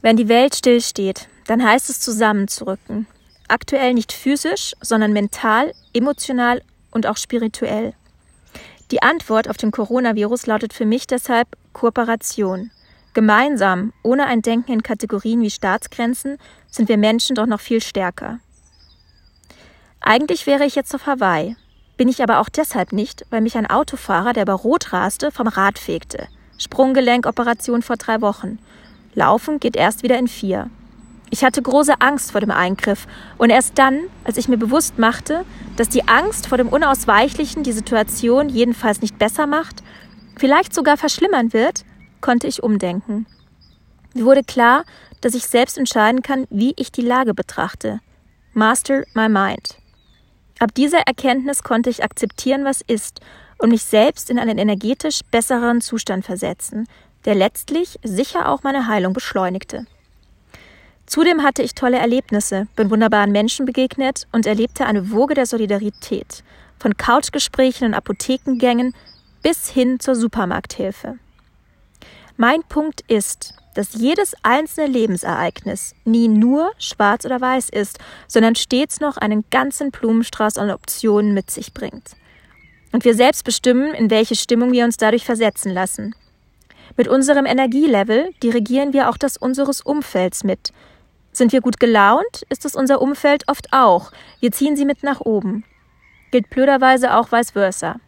Wenn die Welt stillsteht, dann heißt es zusammenzurücken. Aktuell nicht physisch, sondern mental, emotional und auch spirituell. Die Antwort auf den Coronavirus lautet für mich deshalb Kooperation. Gemeinsam, ohne ein Denken in Kategorien wie Staatsgrenzen, sind wir Menschen doch noch viel stärker. Eigentlich wäre ich jetzt auf Hawaii, bin ich aber auch deshalb nicht, weil mich ein Autofahrer, der bei Rot raste, vom Rad fegte. Sprunggelenkoperation vor 3 Wochen. Laufen geht erst wieder in 4. Ich hatte große Angst vor dem Eingriff und erst dann, als ich mir bewusst machte, dass die Angst vor dem Unausweichlichen die Situation jedenfalls nicht besser macht, vielleicht sogar verschlimmern wird, konnte ich umdenken. Mir wurde klar, dass ich selbst entscheiden kann, wie ich die Lage betrachte. Master my mind. Ab dieser Erkenntnis konnte ich akzeptieren, was ist, und mich selbst in einen energetisch besseren Zustand versetzen, der letztlich sicher auch meine Heilung beschleunigte. Zudem hatte ich tolle Erlebnisse, bin wunderbaren Menschen begegnet und erlebte eine Woge der Solidarität, von Couchgesprächen und Apothekengängen bis hin zur Supermarkthilfe. Mein Punkt ist, dass jedes einzelne Lebensereignis nie nur schwarz oder weiß ist, sondern stets noch einen ganzen Blumenstrauß an Optionen mit sich bringt. Und wir selbst bestimmen, in welche Stimmung wir uns dadurch versetzen lassen. Mit unserem Energielevel dirigieren wir auch das unseres Umfelds mit. Sind wir gut gelaunt, ist es unser Umfeld oft auch. Wir ziehen sie mit nach oben. Gilt blöderweise auch vice versa.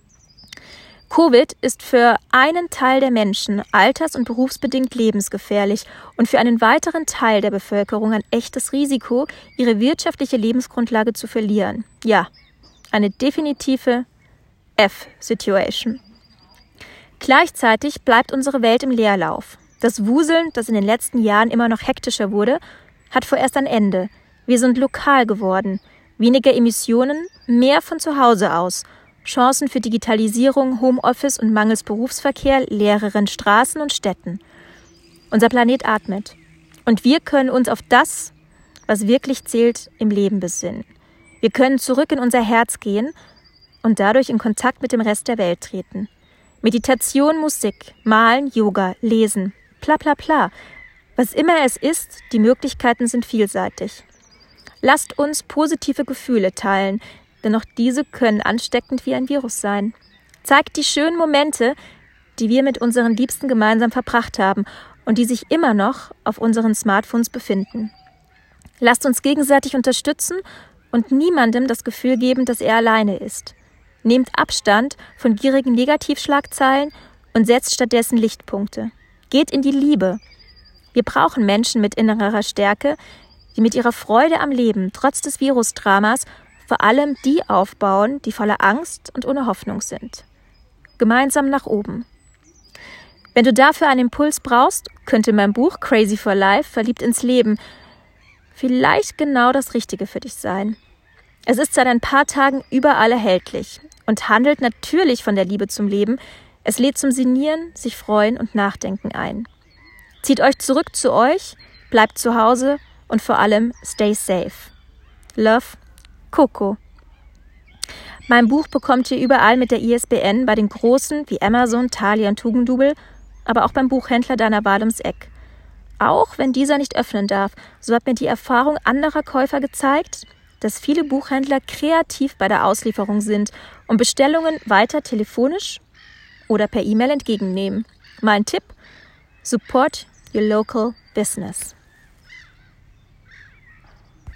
Covid ist für einen Teil der Menschen alters- und berufsbedingt lebensgefährlich und für einen weiteren Teil der Bevölkerung ein echtes Risiko, ihre wirtschaftliche Lebensgrundlage zu verlieren. Ja, eine definitive F-Situation. Gleichzeitig bleibt unsere Welt im Leerlauf. Das Wuseln, das in den letzten Jahren immer noch hektischer wurde, hat vorerst ein Ende. Wir sind lokal geworden. Weniger Emissionen, mehr von zu Hause aus. Chancen für Digitalisierung, Homeoffice und mangels Berufsverkehr, leereren Straßen und Städten. Unser Planet atmet. Und wir können uns auf das, was wirklich zählt, im Leben besinnen. Wir können zurück in unser Herz gehen und dadurch in Kontakt mit dem Rest der Welt treten. Meditation, Musik, Malen, Yoga, Lesen, bla bla bla. Was immer es ist, die Möglichkeiten sind vielseitig. Lasst uns positive Gefühle teilen, denn auch diese können ansteckend wie ein Virus sein. Zeigt die schönen Momente, die wir mit unseren Liebsten gemeinsam verbracht haben und die sich immer noch auf unseren Smartphones befinden. Lasst uns gegenseitig unterstützen und niemandem das Gefühl geben, dass er alleine ist. Nehmt Abstand von gierigen Negativschlagzeilen und setzt stattdessen Lichtpunkte. Geht in die Liebe. Wir brauchen Menschen mit innerer Stärke, die mit ihrer Freude am Leben, trotz des Virusdramas, vor allem die aufbauen, die voller Angst und ohne Hoffnung sind. Gemeinsam nach oben. Wenn du dafür einen Impuls brauchst, könnte mein Buch Crazy for Life, Verliebt ins Leben, vielleicht genau das Richtige für dich sein. Es ist seit ein paar Tagen überall erhältlich und handelt natürlich von der Liebe zum Leben. Es lädt zum Sinnieren, sich freuen und Nachdenken ein. Zieht euch zurück zu euch, bleibt zu Hause und vor allem stay safe. Love, Coco. Mein Buch bekommt ihr überall mit der ISBN bei den Großen wie Amazon, Thalia und Tugendubel, aber auch beim Buchhändler deiner Wahl ums Eck. Auch wenn dieser nicht öffnen darf, so hat mir die Erfahrung anderer Käufer gezeigt, dass viele Buchhändler kreativ bei der Auslieferung sind und Bestellungen weiter telefonisch oder per E-Mail entgegennehmen. Mein Tipp: Support your local business.